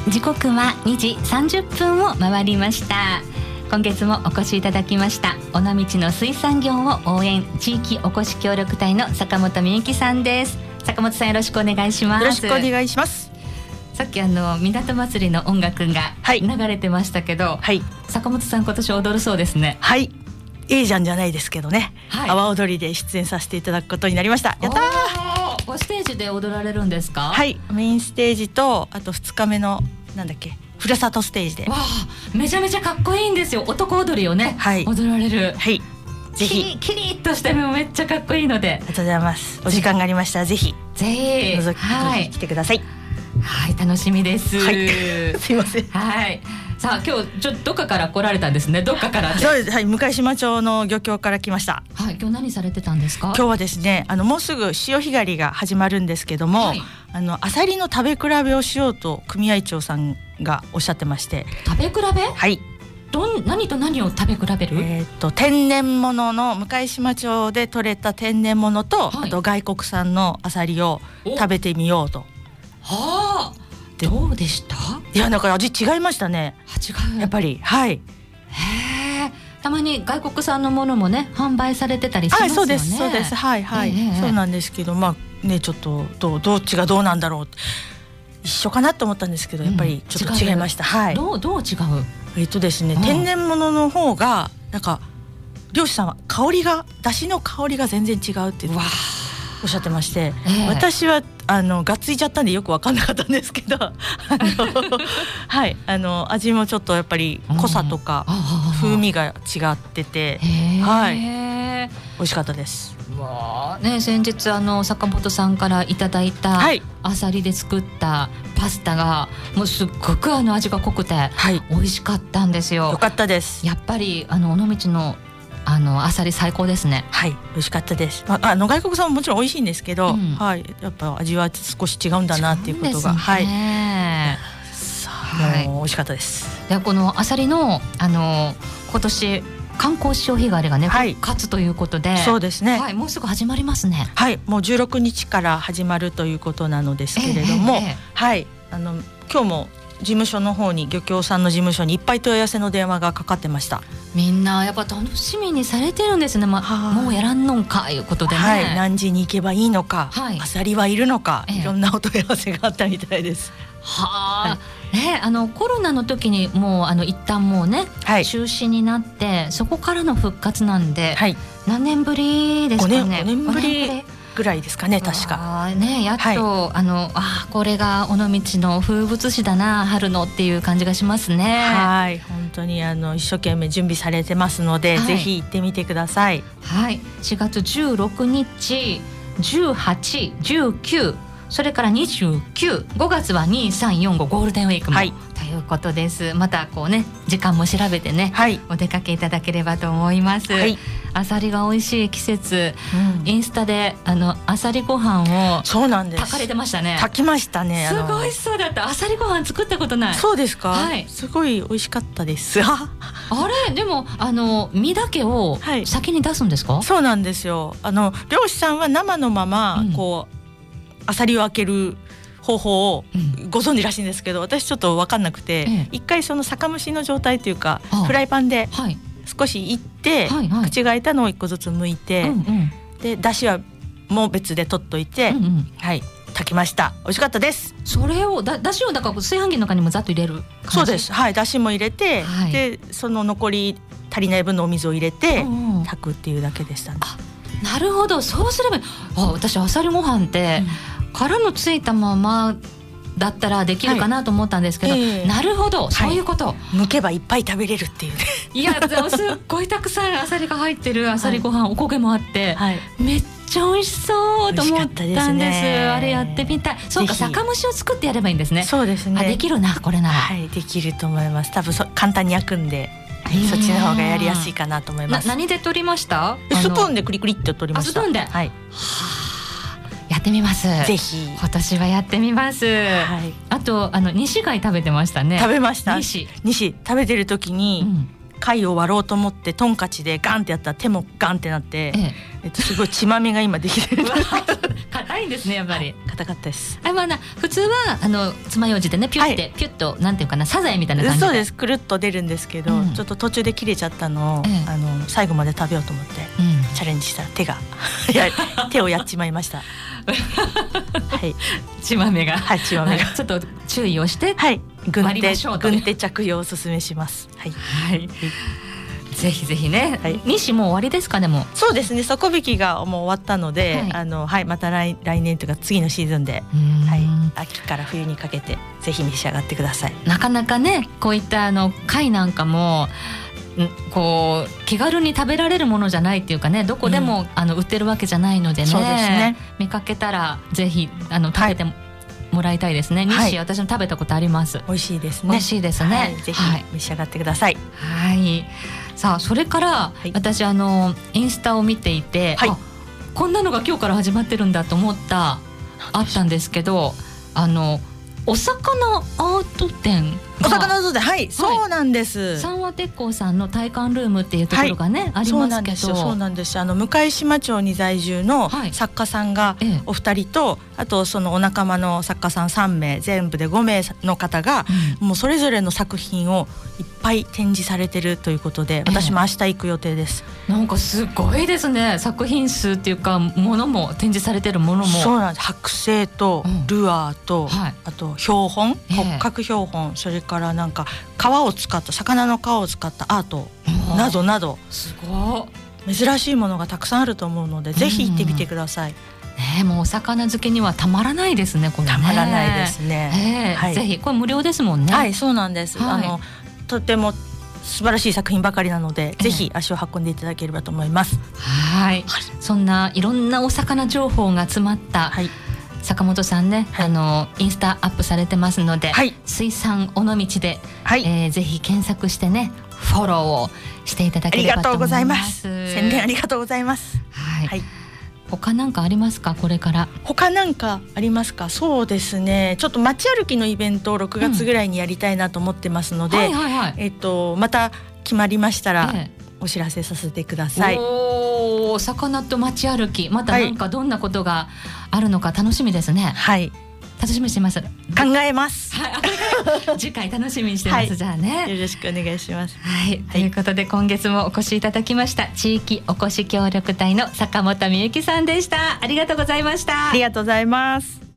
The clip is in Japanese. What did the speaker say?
時刻は2時30分を回りました。今月もお越しいただきました尾道の水産業を応援地域おこし協力隊の坂本美幸さんです。坂本さん、よろしくお願いします。 よろしくお願いします。 さっき港祭りの音楽が流れてましたけど、 はい、 坂本さん今年踊るそうですね。 はい、いいじゃんじゃないですけどね、はい、阿波踊りで出演させていただくことになりました。やったー。 ステージで踊られるんですか？ はい、メインステージとあと2日目のふるさとステージで。 わあ、めちゃめちゃかっこいいんですよ。男踊りをね、はい、踊られる。 はい、ぜひキリッとしてめっちゃかっこいいので。 ありがとうございます。お時間がありましたらぜひ覗きに来てください。 はい、楽しみです。 はい、すいません。 はい。さあ、今日どっかから来られたんですね。どっかからって。 そうです。はい、向島町の漁協から来ました。 はい、今日何されてたんですか？ 今日はですね、もうすぐ潮干狩りが始まるんですけども、はい、アサリの食べ比べをしようと組合長さんがおっしゃってまして。 食べ比べ？ はい。 何と何を食べ比べる？ 天然物の向島町で採れた天然物と、はい、あと外国産のアサリを食べてみようと。 はあ。どうでした？ いや、なんか味違いましたね。 違う。 やっぱり、はい。 へえ。たまに外国産のものもね、販売されてたりしますよね。 そうです、そうです。はいはい。そうなんですけど、まあね、ちょっとどっちがどうなんだろう。一緒かなと思ったんですけど、やっぱりちょっと違いました。はい。 どう違う？ ですね、天然物の方がなんか漁師さんは出汁の香りが全然違うっておっしゃってまして、私はがっついちゃったんでよく分かんなかったんですけどはい、味もちょっとやっぱり濃さとか風味が違ってて、はい、美味しかったです。 ね、先日坂本さんからいただいたアサリで作ったパスタがもうすっごく味が濃くて美味しかったんですよ。 よかったです。 やっぱり尾道のアサリ最高ですね。 はい、美味しかったです。外国産ももちろん美味しいんですけど、はい、やっぱ味は少し違うんだなっていうことが、はい、美味しかったです。 で、このアサリの今年観光潮干狩りがね、復活ということで、 そうですね。 はい、もうすぐ始まりますね。 はい、もう16日から始まるということなのですけれども、はい、今日も事務所の方に漁協さんの事務所にいっぱい問い合わせの電話がかかってました。 みんなやっぱ楽しみにされてるんですね。もうやらんのんかいうことでね、 はい、何時に行けばいいのか、アサリはいるのか、いろんなお問い合わせがあったみたいです。 はあ、ね、コロナの時にもう一旦もうね、中止になってそこからの復活なんで、何年ぶりですかね。 5年ぶりぐらいですかね、確か。 ね、やっと、これが尾道の風物詩だな、春のっていう感じがしますね。 はい、本当に一生懸命準備されてますので、ぜひ行ってみてください。 はい、4月16日、18、19、それから29、5月は2、3、4、5ゴールデンウィークも、ということです。また時間も調べてね、お出かけいただければと思います。アサリが美味しい季節、インスタでアサリご飯を炊かれてましたね。 炊きましたね。 すごい美味しそうだった。アサリご飯作ったことない。 そうですか？すごい美味しかったですあれ、でも身だけを先に出すんですか？ そうなんですよ。漁師さんは生のままアサリを開ける方法をご存知らしいんですけど、私ちょっと分かんなくて、一回その酒蒸しの状態というかフライパンで少しいって、口が開いたのを1個ずつ剥いて、で出汁はもう別で取っといて、炊きました。美味しかったです。 それを出汁をだから炊飯器の中にもざっと入れる感じ？ そうです。はい、出汁も入れて、でその残り足りない分のお水を入れて炊くっていうだけでしたね。 なるほど、そうすれば私アサリご飯って、殻のついたままだったらできるかなと思ったんですけど、なるほど、そういうこと。 剥けばいっぱい食べれるっていうね。 いや、すっごいたくさんアサリが入ってるアサリご飯、おこげもあって、めっちゃ美味しそうと思ったんです。あれやってみたい。そうか、酒蒸しを作ってやればいいんですね。 そうですね。 できるな、これなら。 はい、できると思います。多分簡単に焼くんで、そっちの方がやりやすいかなと思います。 何で取りました？ スプーンでクリクリって取りました。 スプーンで。はい。やってみます。 ぜひ今年はやってみます。あと西貝食べてましたね。 食べました。西食べてる時に、 貝を割ろうと思ってトンカチでガンってやったら手もガンってなって、すごい血まみが今できてる硬いんですねやっぱり。 硬かったです。 まあ普通は爪楊枝でねピュッて、ピュッとなんていうかなサザエみたいな感じで。 そうです、くるっと出るんですけど、ちょっと途中で切れちゃったのを、最後まで食べようと思って、チャレンジしたら手をやっちまいました。はい、 血まめが、 血まめが、 ちょっと注意をして、 軍手着用をおすすめします。 ぜひぜひね。西もう終わりですか？でもそうですね、底引きがもう終わったので、また来年というか次のシーズンで、秋から冬にかけてぜひ召し上がってください。 なかなかねこういった貝なんかもこう気軽に食べられるものじゃないっていうかね、どこでも、売ってるわけじゃないのでね。そうですね、見かけたらぜひ食べてもらいたいですね。西、私も食べたことあります。 美味しいですね。 美味しいですね。 ぜひ召し上がってください。 さあそれから、私インスタを見ていて、こんなのが今日から始まってるんだと思あったんですけど、お魚アート展お魚アート展、そうなんです。 三和鉄工さんの体感ルームっていうところがね、ありますけど、 そうなんです。向島町に在住の作家さんがお二人と、あとそのお仲間の作家さん3名、全部で5名の方が、もうそれぞれの作品をいっぱい展示されてるということで、私も明日行く予定です。 なんかすごいですね。作品数っていうかものも展示されてるものも。 そうなんです。剥製とルアーと、あと標本、骨格標本、それからなんか魚の皮を使ったアートなどなど、 すごい珍しいものがたくさんあると思うので、ぜひ行ってみてください。 もうお魚好きにはたまらないですね、これね。 たまらないですね。 ぜひ、これ無料ですもんね。 そうなんです。とても素晴らしい作品ばかりなので、ぜひ足を運んでいただければと思います。 そんないろんなお魚情報が詰まった、坂本さんね、インスタアップされてますので、水産尾道で、ぜひ検索してね、フォローをしていただければと思います。 宣伝ありがとうございます。 他なんかありますか？これから他なんかありますか？そうですね、ちょっと街歩きのイベントを6月ぐらいにやりたいなと思ってますので、また決まりましたらお知らせさせてください。 お魚と街歩き、またなんかどんなことがあるのか楽しみですね。楽しみにしてます。 考えます。 次回楽しみにしてます。じゃあね、 よろしくお願いします。 ということで今月もお越しいただきました地域おこし協力隊の坂本美由紀さんでした。ありがとうございました。 ありがとうございます。